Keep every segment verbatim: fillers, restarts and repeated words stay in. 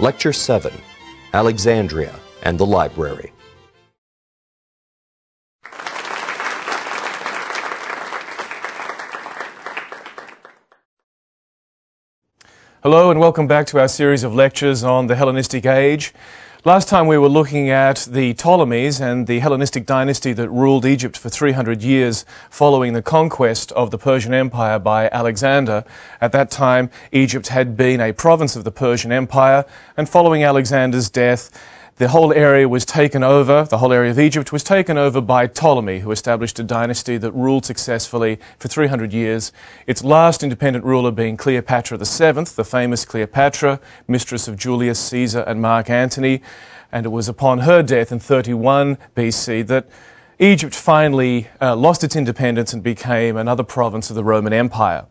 Lecture seven, Alexandria and the Library. Hello and welcome back to our series of lectures on the Hellenistic Age. Last time we were looking at the Ptolemies and the Hellenistic dynasty that ruled Egypt for three hundred years following the conquest of the Persian Empire by Alexander. At that time, Egypt had been a province of the Persian Empire, and following Alexander's death, the whole area was taken over, the whole area of Egypt was taken over by Ptolemy, who established a dynasty that ruled successfully for three hundred years, its last independent ruler being Cleopatra the seventh, the famous Cleopatra, mistress of Julius Caesar and Mark Antony, and it was upon her death in thirty-one B C that Egypt finally uh, lost its independence and became another province of the Roman Empire.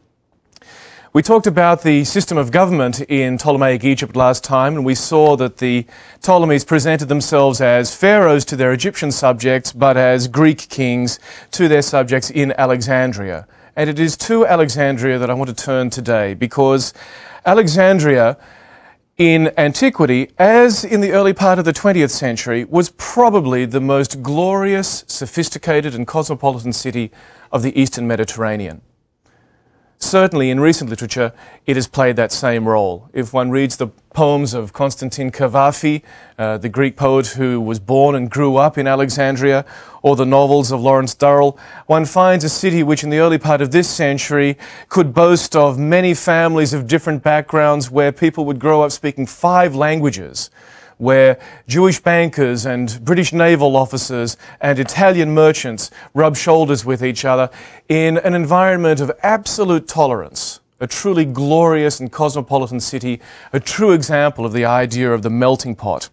We talked about the system of government in Ptolemaic Egypt last time, and we saw that the Ptolemies presented themselves as pharaohs to their Egyptian subjects, but as Greek kings to their subjects in Alexandria. And it is to Alexandria that I want to turn today, because Alexandria in antiquity, as in the early part of the twentieth century, was probably the most glorious, sophisticated and cosmopolitan city of the Eastern Mediterranean. Certainly, in recent literature, it has played that same role. If one reads the poems of Constantine Cavafy, uh, the Greek poet who was born and grew up in Alexandria, or the novels of Lawrence Durrell, one finds a city which in the early part of this century could boast of many families of different backgrounds, where people would grow up speaking five languages, where Jewish bankers and British naval officers and Italian merchants rub shoulders with each other in an environment of absolute tolerance, a truly glorious and cosmopolitan city, a true example of the idea of the melting pot.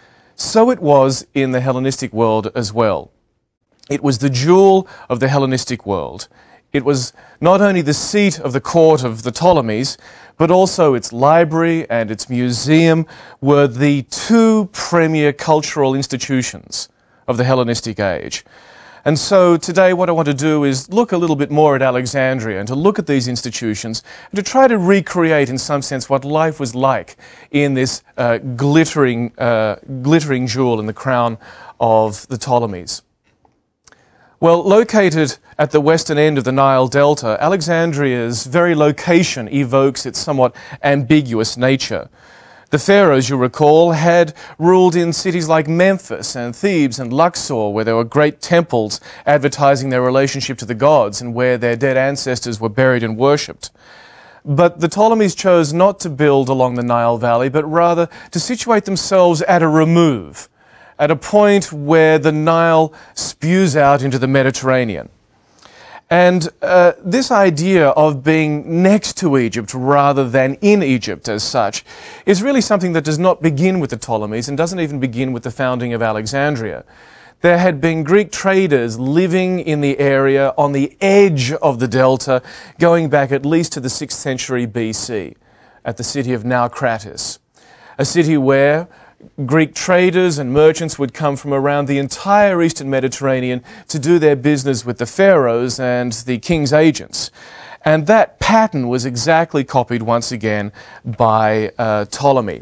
So it was in the Hellenistic world as well. It was the jewel of the Hellenistic world. It was not only the seat of the court of the Ptolemies, but also its library and its museum were the two premier cultural institutions of the Hellenistic age. And so today what I want to do is look a little bit more at Alexandria and to look at these institutions and to try to recreate in some sense what life was like in this uh, glittering, uh, glittering jewel in the crown of the Ptolemies. Well, located at the western end of the Nile Delta, Alexandria's very location evokes its somewhat ambiguous nature. The pharaohs, you'll recall, had ruled in cities like Memphis and Thebes and Luxor, where there were great temples advertising their relationship to the gods and where their dead ancestors were buried and worshipped. But the Ptolemies chose not to build along the Nile Valley, but rather to situate themselves at a remove, at a point where the Nile spews out into the Mediterranean. And uh, this idea of being next to Egypt rather than in Egypt as such is really something that does not begin with the Ptolemies and doesn't even begin with the founding of Alexandria. There had been Greek traders living in the area on the edge of the delta going back at least to the sixth century B C at the city of Naucratis, a city where Greek traders and merchants would come from around the entire Eastern Mediterranean to do their business with the pharaohs and the king's agents. And that pattern was exactly copied once again by uh, Ptolemy.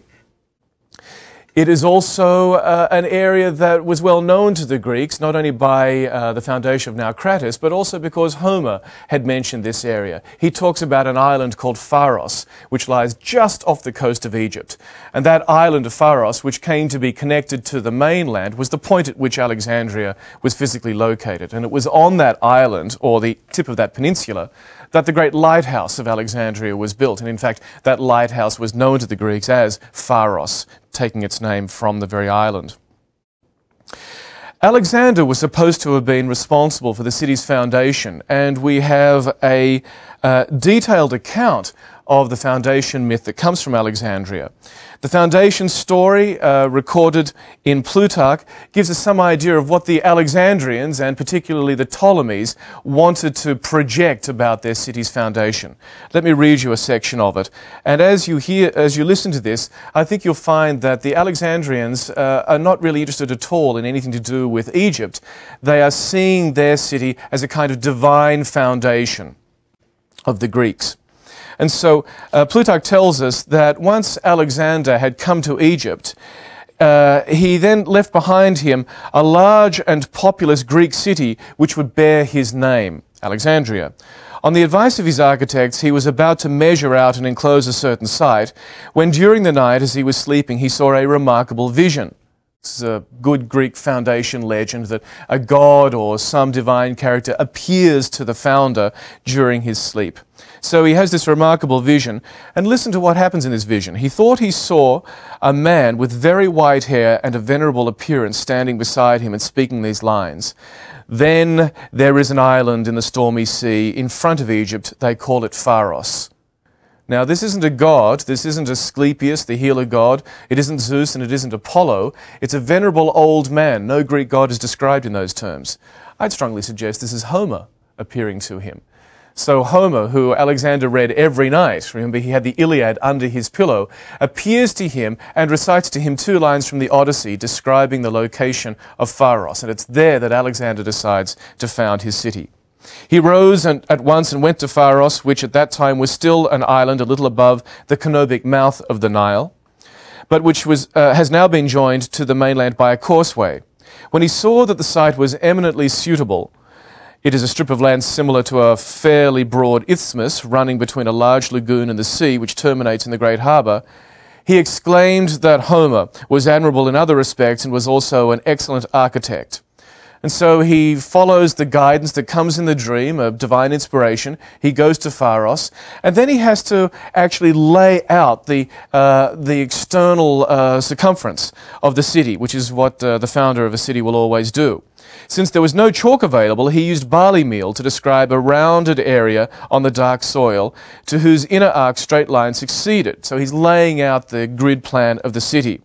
It is also uh, an area that was well known to the Greeks, not only by uh, the foundation of Naucratis, but also because Homer had mentioned this area. He talks about an island called Pharos, which lies just off the coast of Egypt. And that island of Pharos, which came to be connected to the mainland, was the point at which Alexandria was physically located. And it was on that island, or the tip of that peninsula, that the great lighthouse of Alexandria was built. And in fact, that lighthouse was known to the Greeks as Pharos, taking its name from the very island. Alexander was supposed to have been responsible for the city's foundation, and we have a uh, detailed account of the foundation myth that comes from Alexandria. The foundation story, uh, recorded in Plutarch, gives us some idea of what the Alexandrians, and particularly the Ptolemies, wanted to project about their city's foundation. Let me read you a section of it. And as you hear, as you listen to this, I think you'll find that the Alexandrians uh, are not really interested at all in anything to do with Egypt. They are seeing their city as a kind of divine foundation of the Greeks. And so uh, Plutarch tells us that once Alexander had come to Egypt, uh, he then left behind him a large and populous Greek city which would bear his name, Alexandria. On the advice of his architects, he was about to measure out and enclose a certain site, when during the night, as he was sleeping, he saw a remarkable vision. This is a good Greek foundation legend that a god or some divine character appears to the founder during his sleep. So he has this remarkable vision, and listen to what happens in this vision. He thought he saw a man with very white hair and a venerable appearance standing beside him and speaking these lines. Then there is an island in the stormy sea in front of Egypt. They call it Pharos. Now, this isn't a god. This isn't Asclepius, the healer god. It isn't Zeus and it isn't Apollo. It's a venerable old man. No Greek god is described in those terms. I'd strongly suggest this is Homer appearing to him. So Homer, who Alexander read every night, remember he had the Iliad under his pillow, appears to him and recites to him two lines from the Odyssey describing the location of Pharos. And it's there that Alexander decides to found his city. He rose and, at once and went to Pharos, which at that time was still an island a little above the Canobic mouth of the Nile, but which was, uh, has now been joined to the mainland by a causeway. When he saw that the site was eminently suitable, it is a strip of land similar to a fairly broad isthmus running between a large lagoon and the sea, which terminates in the great harbour, he exclaimed that Homer was admirable in other respects and was also an excellent architect. And so he follows the guidance that comes in the dream of divine inspiration. He goes to Pharos, and then he has to actually lay out the, uh, the external uh, circumference of the city, which is what uh, the founder of a city will always do. Since there was no chalk available, he used barley meal to describe a rounded area on the dark soil to whose inner arc straight line succeeded. So he's laying out the grid plan of the city.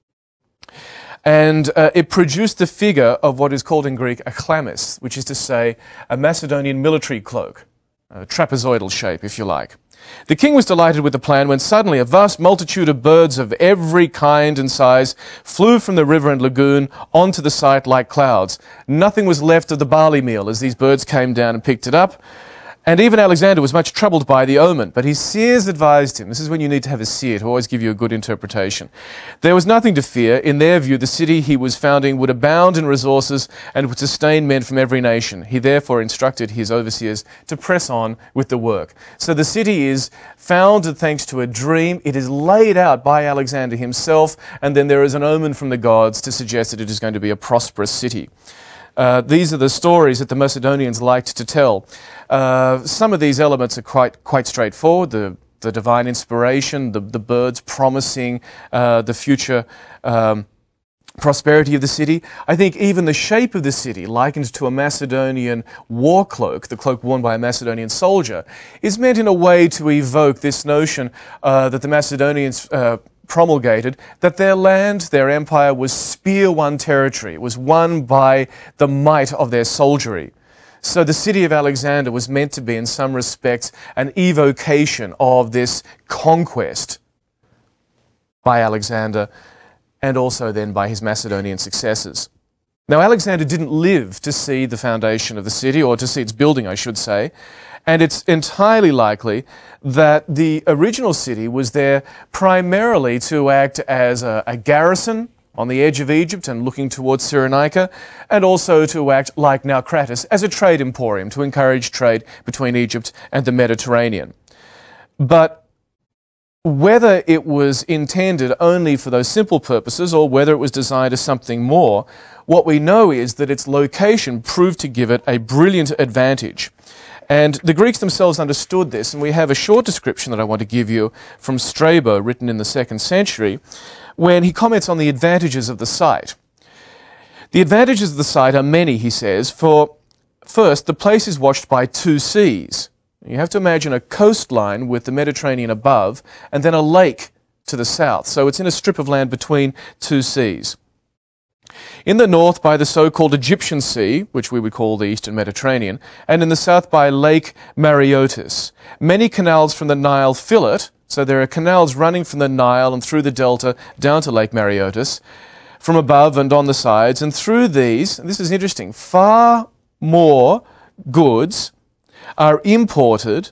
And uh, it produced the figure of what is called in Greek a chlamys, which is to say a Macedonian military cloak, a trapezoidal shape, if you like. The king was delighted with the plan when suddenly a vast multitude of birds of every kind and size flew from the river and lagoon onto the site like clouds. Nothing was left of the barley meal as these birds came down and picked it up. And even Alexander was much troubled by the omen, but his seers advised him. This is when you need to have a seer to always give you a good interpretation. There was nothing to fear. In their view, the city he was founding would abound in resources and would sustain men from every nation. He therefore instructed his overseers to press on with the work. So the city is founded thanks to a dream. It is laid out by Alexander himself, and then there is an omen from the gods to suggest that it is going to be a prosperous city. Uh, these are the stories that the Macedonians liked to tell. Uh, some of these elements are quite quite straightforward. The, the divine inspiration, the, the birds promising uh, the future um, prosperity of the city. I think even the shape of the city, likened to a Macedonian war cloak, the cloak worn by a Macedonian soldier, is meant in a way to evoke this notion uh, that the Macedonians uh, promulgated, that their land, their empire, was spear-won territory. It was won by the might of their soldiery. So the city of Alexander was meant to be, in some respects, an evocation of this conquest by Alexander and also then by his Macedonian successors. Now, Alexander didn't live to see the foundation of the city, or to see its building, I should say, and it's entirely likely that the original city was there primarily to act as a, a garrison on the edge of Egypt and looking towards Cyrenaica, and also to act like Naucratis as a trade emporium to encourage trade between Egypt and the Mediterranean. But whether it was intended only for those simple purposes or whether it was designed as something more, what we know is that its location proved to give it a brilliant advantage. And the Greeks themselves understood this, and we have a short description that I want to give you from Strabo, written in the second century, when he comments on the advantages of the site. The advantages of the site are many, he says, for first, the place is watched by two seas. You have to imagine a coastline with the Mediterranean above, and then a lake to the south. So it's in a strip of land between two seas. In the north by the so-called Egyptian Sea, which we would call the Eastern Mediterranean, and in the south by Lake Mareotis. Many canals from the Nile fill it, so there are canals running from the Nile and through the delta down to Lake Mareotis, from above and on the sides, and through these, and this is interesting, far more goods are imported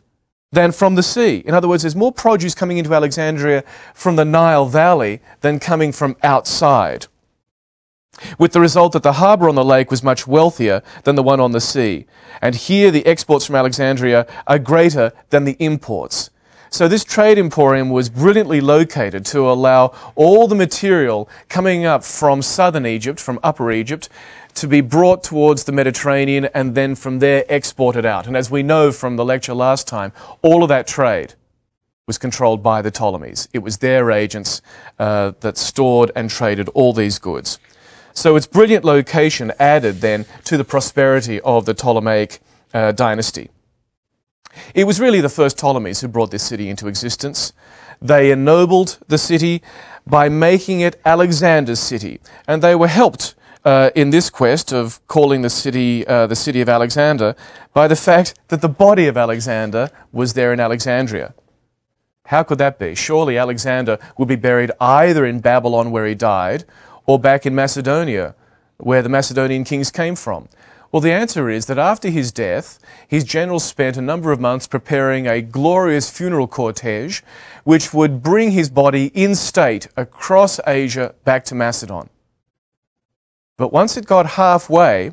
than from the sea. In other words, there's more produce coming into Alexandria from the Nile Valley than coming from outside, with the result that the harbour on the lake was much wealthier than the one on the sea. And here the exports from Alexandria are greater than the imports. So this trade emporium was brilliantly located to allow all the material coming up from southern Egypt, from Upper Egypt, to be brought towards the Mediterranean and then from there exported out. And as we know from the lecture last time, all of that trade was controlled by the Ptolemies. It was their agents uh, that stored and traded all these goods. So its brilliant location added then to the prosperity of the Ptolemaic uh, dynasty. It was really the first Ptolemies who brought this city into existence. They ennobled the city by making it Alexander's city, and they were helped uh, in this quest of calling the city uh, the city of Alexander by the fact that the body of Alexander was there in Alexandria. How could that be? Surely Alexander would be buried either in Babylon where he died, or back in Macedonia, where the Macedonian kings came from. Well, the answer is that after his death, his generals spent a number of months preparing a glorious funeral cortege, which would bring his body in state across Asia back to Macedon. But once it got halfway,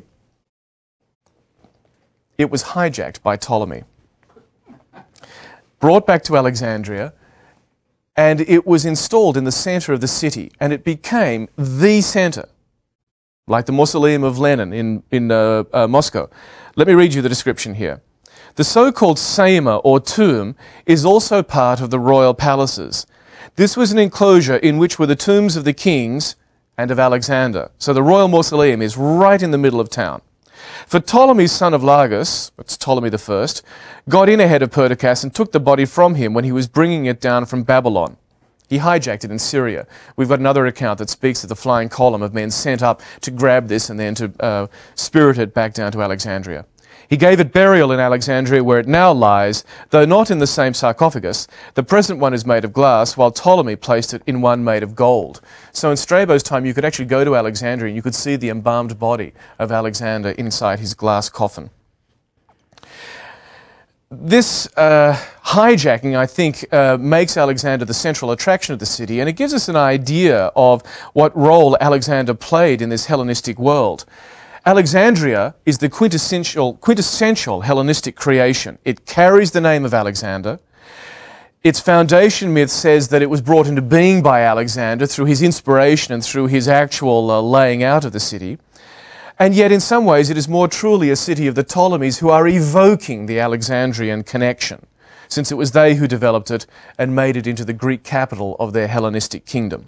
it was hijacked by Ptolemy, brought back to Alexandria, and it was installed in the center of the city, and it became the center, like the mausoleum of Lenin in, in uh, uh, Moscow. Let me read you the description here. The so-called Seyma, or tomb, is also part of the royal palaces. This was an enclosure in which were the tombs of the kings and of Alexander. So the royal mausoleum is right in the middle of town. For Ptolemy, son of Lagus, that's Ptolemy the First, got in ahead of Perdiccas and took the body from him when he was bringing it down from Babylon. He hijacked it in Syria. We've got another account that speaks of the flying column of men sent up to grab this and then to uh, spirit it back down to Alexandria. He gave it burial in Alexandria, where it now lies, though not in the same sarcophagus. The present one is made of glass, while Ptolemy placed it in one made of gold. So in Strabo's time, you could actually go to Alexandria and you could see the embalmed body of Alexander inside his glass coffin. This uh, hijacking, I think, uh, makes Alexander the central attraction of the city, and it gives us an idea of what role Alexander played in this Hellenistic world. Alexandria is the quintessential, quintessential Hellenistic creation. It carries the name of Alexander. Its foundation myth says that it was brought into being by Alexander through his inspiration and through his actual uh, laying out of the city. And yet, in some ways, it is more truly a city of the Ptolemies, who are evoking the Alexandrian connection, since it was they who developed it and made it into the Greek capital of their Hellenistic kingdom.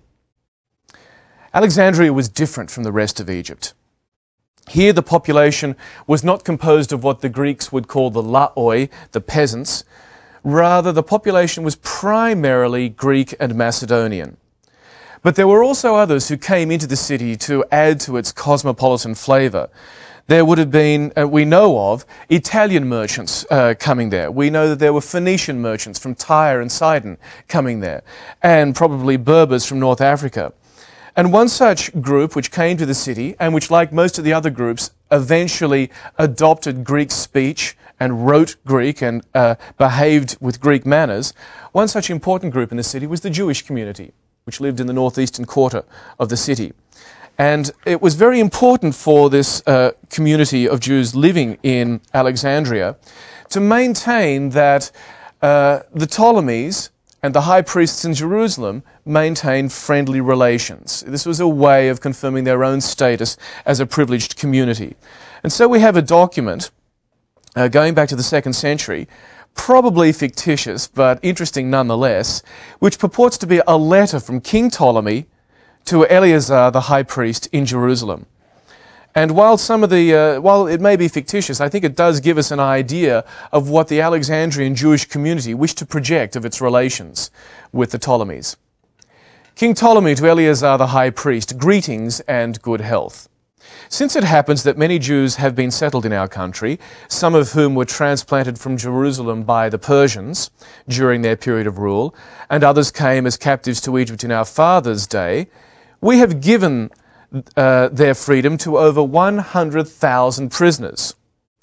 Alexandria was different from the rest of Egypt. Here the population was not composed of what the Greeks would call the laoi, the peasants. Rather, the population was primarily Greek and Macedonian. But there were also others who came into the city to add to its cosmopolitan flavour. There would have been, uh, we know of, Italian merchants uh, coming there. We know that there were Phoenician merchants from Tyre and Sidon coming there, and probably Berbers from North Africa. And one such group which came to the city, and which, like most of the other groups, eventually adopted Greek speech and wrote Greek and uh, behaved with Greek manners, one such important group in the city was the Jewish community, which lived in the northeastern quarter of the city. And it was very important for this uh, community of Jews living in Alexandria to maintain that uh, the Ptolemies and the high priests in Jerusalem maintained friendly relations. This was a way of confirming their own status as a privileged community. And so we have a document uh, going back to the second century, probably fictitious, but interesting nonetheless, which purports to be a letter from King Ptolemy to Eleazar, the high priest in Jerusalem. And while some of the, uh, while it may be fictitious, I think it does give us an idea of what the Alexandrian Jewish community wished to project of its relations with the Ptolemies. King Ptolemy to Eleazar the high priest, greetings and good health. Since it happens that many Jews have been settled in our country, some of whom were transplanted from Jerusalem by the Persians during their period of rule, and others came as captives to Egypt in our fathers' day, we have given uh, their freedom to over one hundred thousand prisoners.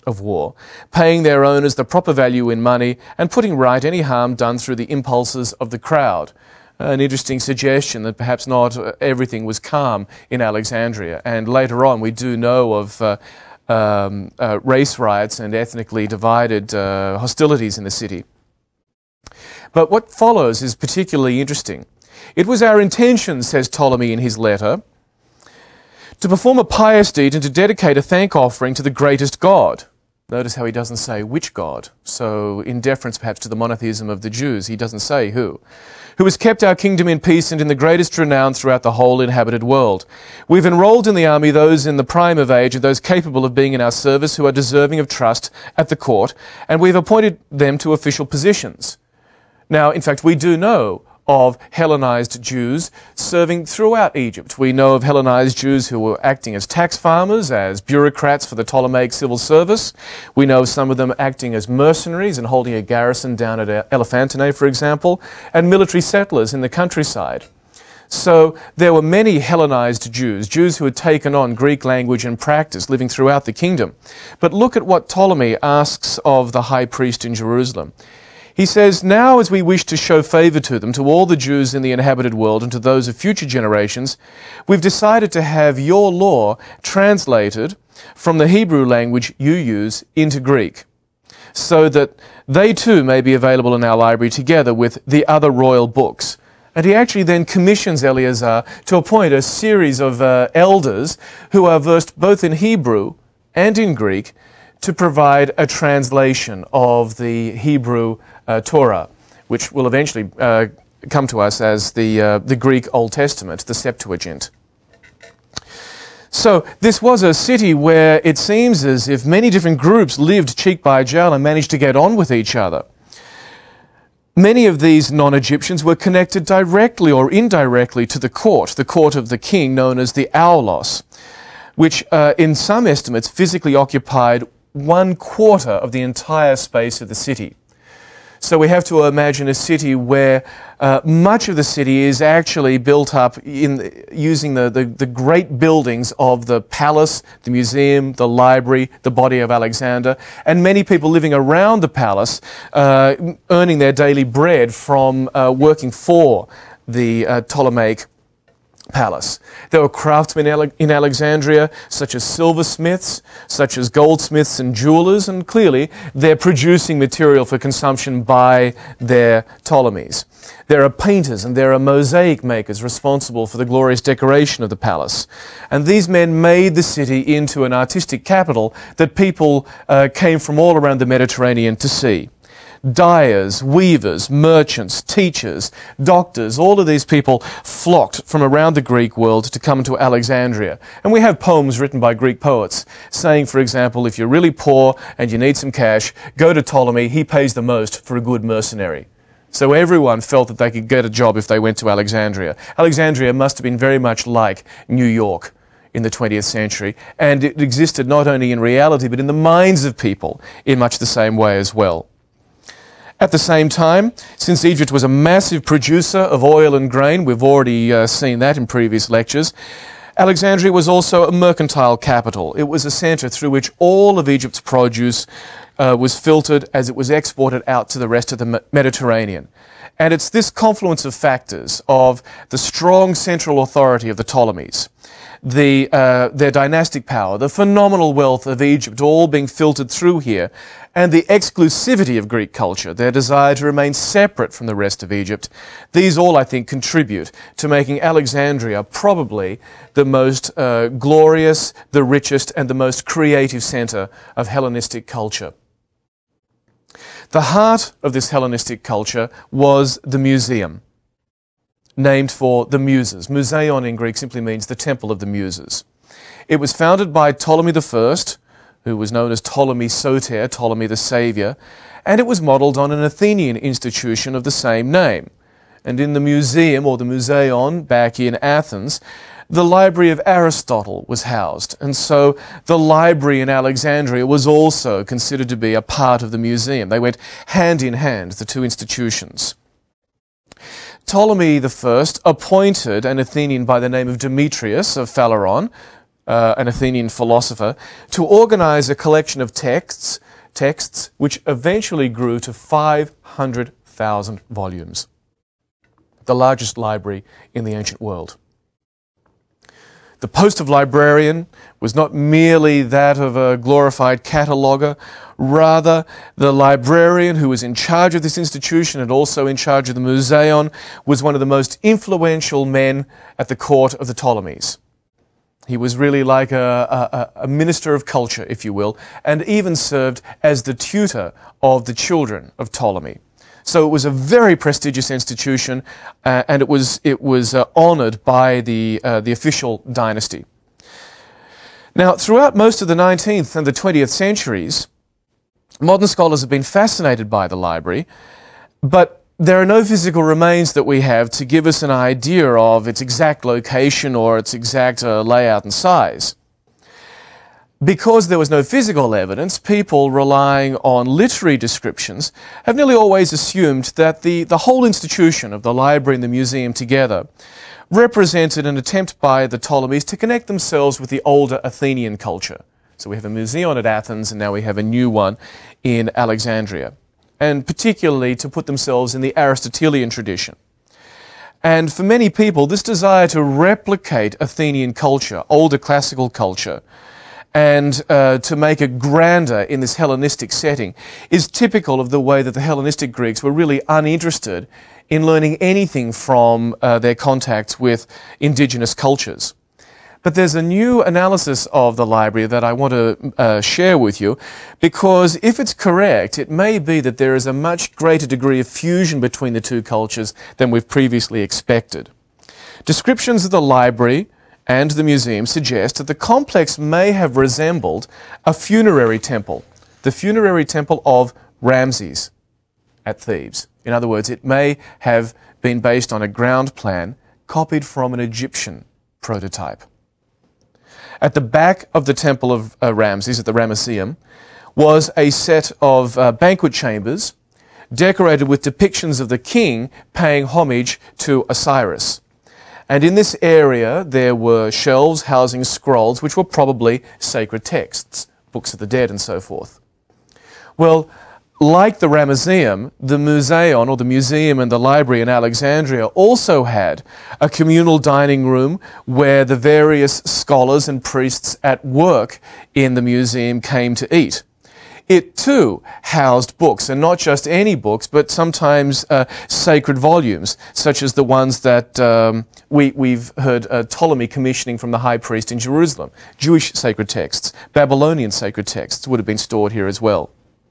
of war, paying their owners the proper value in money and putting right any harm done through the impulses of the crowd. An interesting suggestion that perhaps not everything was calm in Alexandria. And later on we do know of uh, um, uh, race riots and ethnically divided uh, hostilities in the city. But what follows is particularly interesting. It was our intention, says Ptolemy in his letter, to perform a pious deed and to dedicate a thank offering to the greatest God. Notice how he doesn't say which God. So in deference perhaps to the monotheism of the Jews, he doesn't say who. Who has kept our kingdom in peace and in the greatest renown throughout the whole inhabited world. We've enrolled in the army those in the prime of age and those capable of being in our service who are deserving of trust at the court, and we've appointed them to official positions. Now, in fact, we do know of Hellenized Jews serving throughout Egypt. We know of Hellenized Jews who were acting as tax farmers, as bureaucrats for the Ptolemaic civil service. We know of some of them acting as mercenaries and holding a garrison down at Elephantine, for example, and military settlers in the countryside. So there were many Hellenized Jews, Jews who had taken on Greek language and practice, living throughout the kingdom. But look at what Ptolemy asks of the high priest in Jerusalem. He says, now as we wish to show favour to them, to all the Jews in the inhabited world and to those of future generations, we've decided to have your law translated from the Hebrew language you use into Greek, so that they too may be available in our library together with the other royal books. And he actually then commissions Eleazar to appoint a series of uh, elders who are versed both in Hebrew and in Greek to provide a translation of the Hebrew uh, Torah, which will eventually uh, come to us as the, uh, the Greek Old Testament, the Septuagint. So this was a city where it seems as if many different groups lived cheek by jowl and managed to get on with each other. Many of these non-Egyptians were connected directly or indirectly to the court, the court of the king known as the aulos, which uh, in some estimates physically occupied one quarter of the entire space of the city. So we have to imagine a city where uh, much of the city is actually built up in using the, the, the great buildings of the palace, the museum, the library, the body of Alexander, and many people living around the palace uh, earning their daily bread from uh, working for the uh, Ptolemaic palace. There were craftsmen in Alexandria, such as silversmiths, such as goldsmiths and jewelers, and clearly they're producing material for consumption by their Ptolemies. There are painters and there are mosaic makers responsible for the glorious decoration of the palace. And these men made the city into an artistic capital that people uh, came from all around the Mediterranean to see. Dyers, weavers, merchants, teachers, doctors, all of these people flocked from around the Greek world to come to Alexandria. And we have poems written by Greek poets saying, for example, if you're really poor and you need some cash, go to Ptolemy, he pays the most for a good mercenary. So everyone felt that they could get a job if they went to Alexandria. Alexandria must have been very much like New York in the twentieth century, and it existed not only in reality but in the minds of people in much the same way as well. At the same time, since Egypt was a massive producer of oil and grain, we've already uh, seen that in previous lectures, Alexandria was also a mercantile capital. It was a centre through which all of Egypt's produce uh, was filtered as it was exported out to the rest of the Mediterranean. And it's this confluence of factors of the strong central authority of the Ptolemies, the, uh, their dynastic power, the phenomenal wealth of Egypt all being filtered through here, and the exclusivity of Greek culture, their desire to remain separate from the rest of Egypt. These all, I think, contribute to making Alexandria probably the most uh, glorious, the richest, and the most creative centre of Hellenistic culture. The heart of this Hellenistic culture was the museum, named for the Muses. Museion in Greek simply means the Temple of the Muses. It was founded by Ptolemy the First, who was known as Ptolemy Soter, Ptolemy the Saviour, and it was modelled on an Athenian institution of the same name. And in the museum, or the Museion, back in Athens, the library of Aristotle was housed, and so the library in Alexandria was also considered to be a part of the museum. They went hand in hand, the two institutions. Ptolemy the First appointed an Athenian by the name of Demetrius of Phaleron, uh, an Athenian philosopher, to organize a collection of texts, texts which eventually grew to five hundred thousand volumes, the largest library in the ancient world. The post of librarian was not merely that of a glorified cataloguer. Rather, the librarian who was in charge of this institution and also in charge of the Museion was one of the most influential men at the court of the Ptolemies. He was really like a, a, a minister of culture, if you will, and even served as the tutor of the children of Ptolemy. So it was a very prestigious institution, uh, and it was it was uh, honoured by the uh, the official dynasty. Now, throughout most of the nineteenth and the twentieth centuries, modern scholars have been fascinated by the library, but there are no physical remains that we have to give us an idea of its exact location or its exact uh, layout and size. Because there was no physical evidence, people relying on literary descriptions have nearly always assumed that the, the whole institution of the library and the museum together represented an attempt by the Ptolemies to connect themselves with the older Athenian culture. So we have a museum at Athens, and now we have a new one in Alexandria, and particularly to put themselves in the Aristotelian tradition. And for many people, this desire to replicate Athenian culture, older classical culture, and uh, to make it grander in this Hellenistic setting is typical of the way that the Hellenistic Greeks were really uninterested in learning anything from uh, their contacts with indigenous cultures. But there's a new analysis of the library that I want to uh, share with you, because if it's correct, it may be that there is a much greater degree of fusion between the two cultures than we've previously expected. Descriptions of the library and the museum suggest that the complex may have resembled a funerary temple, the funerary temple of Ramses at Thebes. In other words, it may have been based on a ground plan copied from an Egyptian prototype. At the back of the temple of uh, Ramses, at the Ramesseum, was a set of uh, banquet chambers decorated with depictions of the king paying homage to Osiris. And in this area, there were shelves housing scrolls, which were probably sacred texts, books of the dead and so forth. Well, like the Ramesseum, the Museion, or the museum and the library in Alexandria, also had a communal dining room where the various scholars and priests at work in the museum came to eat. It too housed books, and not just any books, but sometimes uh, sacred volumes, such as the ones that um, we, we've heard uh, Ptolemy commissioning from the high priest in Jerusalem. Jewish sacred texts, Babylonian sacred texts would have been stored here as well.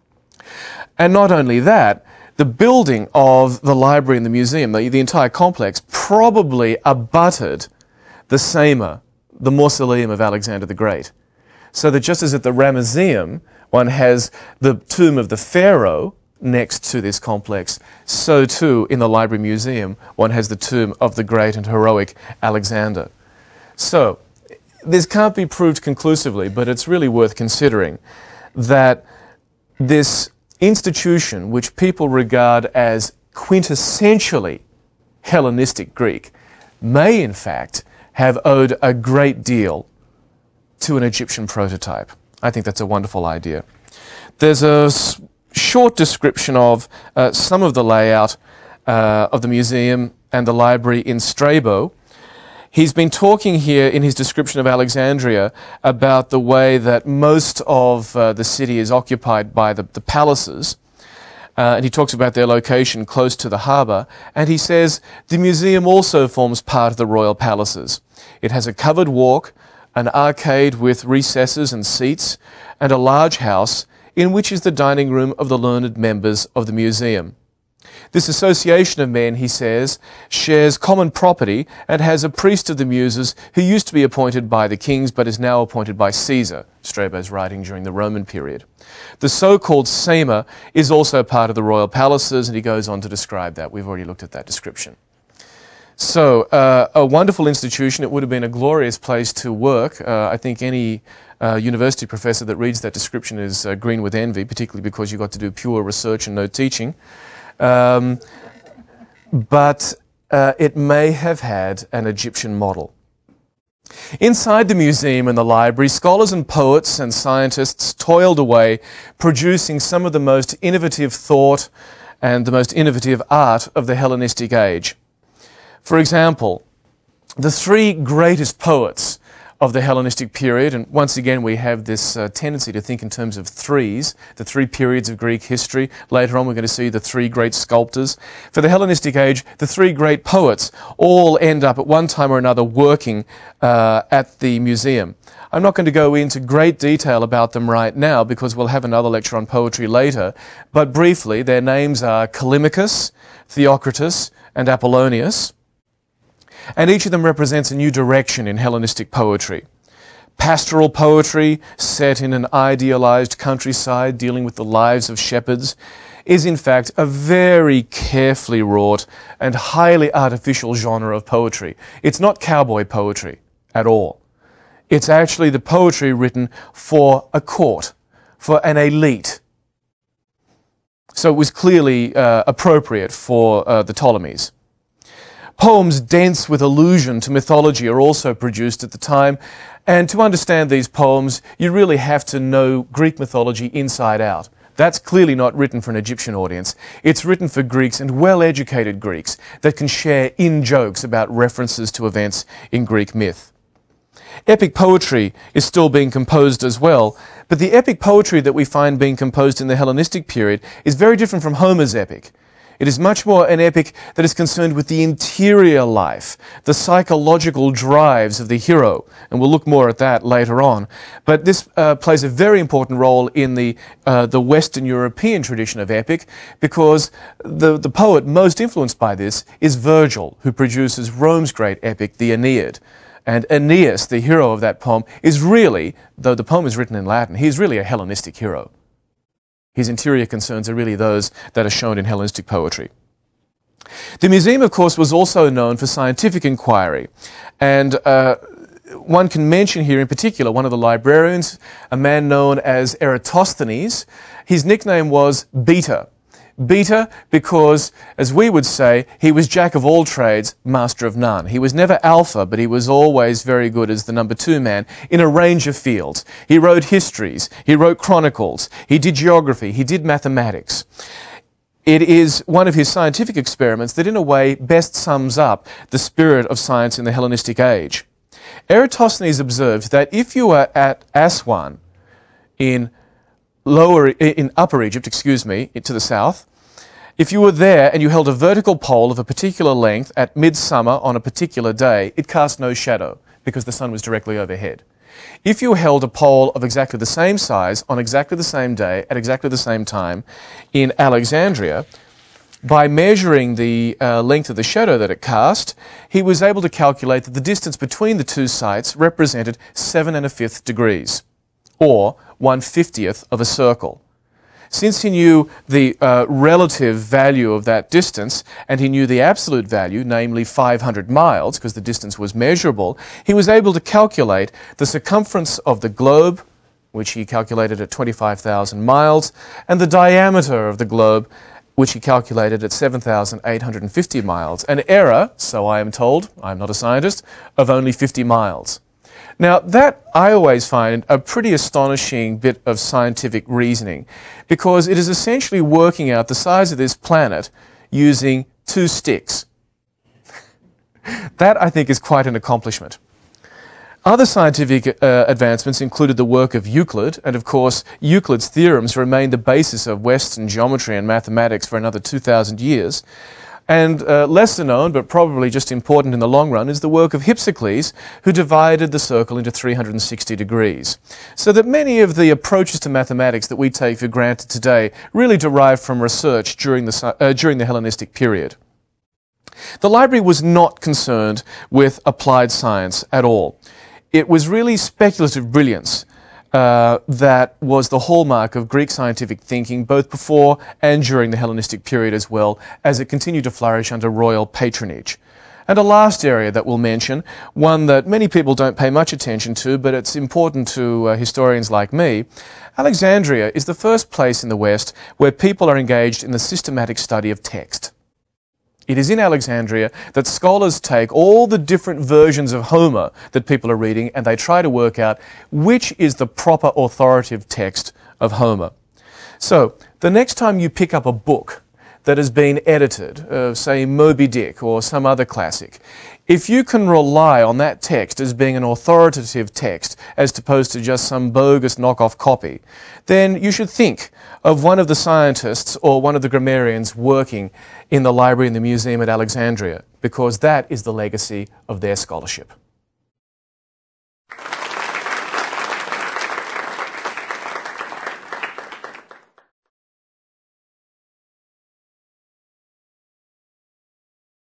And not only that, the building of the library and the museum, the, the entire complex, probably abutted the Sema, the mausoleum of Alexander the Great. So that just as at the Ramesseum, one has the tomb of the pharaoh next to this complex, so too in the Library Museum one has the tomb of the great and heroic Alexander. So this can't be proved conclusively, but it's really worth considering that this institution, which people regard as quintessentially Hellenistic Greek, may in fact have owed a great deal to an Egyptian prototype. I think that's a wonderful idea. There's a s- short description of uh, some of the layout uh, of the museum and the library in Strabo. He's been talking here in his description of Alexandria about the way that most of uh, the city is occupied by the, the palaces. Uh, and he talks about their location close to the harbour. And he says the museum also forms part of the royal palaces. It has a covered walk, an arcade with recesses and seats, and a large house in which is the dining room of the learned members of the museum. This association of men, he says, shares common property and has a priest of the Muses who used to be appointed by the kings but is now appointed by Caesar, Strabo's writing during the Roman period. The so-called Sema is also part of the royal palaces, and he goes on to describe that. We've already looked at that description. So, uh, a wonderful institution. It would have been a glorious place to work. Uh, I think any uh, university professor that reads that description is uh, green with envy, particularly because you got to do pure research and no teaching. Um, but uh, it may have had an Egyptian model. Inside the museum and the library, scholars and poets and scientists toiled away, producing some of the most innovative thought and the most innovative art of the Hellenistic age. For example, the three greatest poets of the Hellenistic period, and once again we have this uh, tendency to think in terms of threes, the three periods of Greek history. Later on we're going to see the three great sculptors. For the Hellenistic age, the three great poets all end up at one time or another working uh, at the museum. I'm not going to go into great detail about them right now because we'll have another lecture on poetry later, but briefly their names are Callimachus, Theocritus and Apollonius. And each of them represents a new direction in Hellenistic poetry. Pastoral poetry, set in an idealized countryside dealing with the lives of shepherds, is in fact a very carefully wrought and highly artificial genre of poetry. It's not cowboy poetry at all. It's actually the poetry written for a court, for an elite. So it was clearly uh, appropriate for uh, the Ptolemies. Poems dense with allusion to mythology are also produced at the time, and to understand these poems you really have to know Greek mythology inside out. That's clearly not written for an Egyptian audience. It's written for Greeks, and well-educated Greeks that can share in-jokes about references to events in Greek myth. Epic poetry is still being composed as well, but the epic poetry that we find being composed in the Hellenistic period is very different from Homer's epic. It is much more an epic that is concerned with the interior life, the psychological drives of the hero, and we'll look more at that later on. But this uh, plays a very important role in the, uh, the Western European tradition of epic, because the, the poet most influenced by this is Virgil, who produces Rome's great epic, the Aeneid. And Aeneas, the hero of that poem, is really, though the poem is written in Latin, he's really a Hellenistic hero. His interior concerns are really those that are shown in Hellenistic poetry. The museum, of course, was also known for scientific inquiry, and uh, one can mention here in particular one of the librarians, a man known as Eratosthenes. His nickname was Beta. Beta because, as we would say, he was jack of all trades, master of none. He was never alpha, but he was always very good as the number two man in a range of fields. He wrote histories, he wrote chronicles, he did geography, he did mathematics. It is one of his scientific experiments that in a way best sums up the spirit of science in the Hellenistic age. Eratosthenes observed that if you were at Aswan in lower, in Upper Egypt, excuse me, to the south, if you were there and you held a vertical pole of a particular length at midsummer on a particular day, it cast no shadow because the sun was directly overhead. If you held a pole of exactly the same size on exactly the same day at exactly the same time in Alexandria, by measuring the uh, length of the shadow that it cast, he was able to calculate that the distance between the two sites represented seven and a fifth degrees, or one fiftieth of a circle. Since he knew the uh, relative value of that distance, and he knew the absolute value, namely five hundred miles, because the distance was measurable, he was able to calculate the circumference of the globe, which he calculated at twenty-five thousand miles, and the diameter of the globe, which he calculated at seven thousand eight hundred fifty miles, an error, so I am told, I'm not a scientist, of only fifty miles. Now, that I always find a pretty astonishing bit of scientific reasoning, because it is essentially working out the size of this planet using two sticks. That, I think, is quite an accomplishment. Other scientific uh, advancements included the work of Euclid, and of course Euclid's theorems remained the basis of Western geometry and mathematics for another two thousand years. And uh, lesser known, but probably just important in the long run, is the work of Hypsicles, who divided the circle into three hundred sixty degrees. So that many of the approaches to mathematics that we take for granted today really derived from research during the, uh, during the Hellenistic period. The library was not concerned with applied science at all. It was really speculative brilliance Uh, that was the hallmark of Greek scientific thinking, both before and during the Hellenistic period as well, as it continued to flourish under royal patronage. And a last area that we'll mention, one that many people don't pay much attention to, but it's important to uh, historians like me. Alexandria is the first place in the West where people are engaged in the systematic study of text. It is in Alexandria that scholars take all the different versions of Homer that people are reading and they try to work out which is the proper authoritative text of Homer. So, the next time you pick up a book that has been edited, uh, say Moby Dick or some other classic, if you can rely on that text as being an authoritative text as opposed to just some bogus knockoff copy, then you should think of one of the scientists or one of the grammarians working in the library in the museum at Alexandria, because that is the legacy of their scholarship.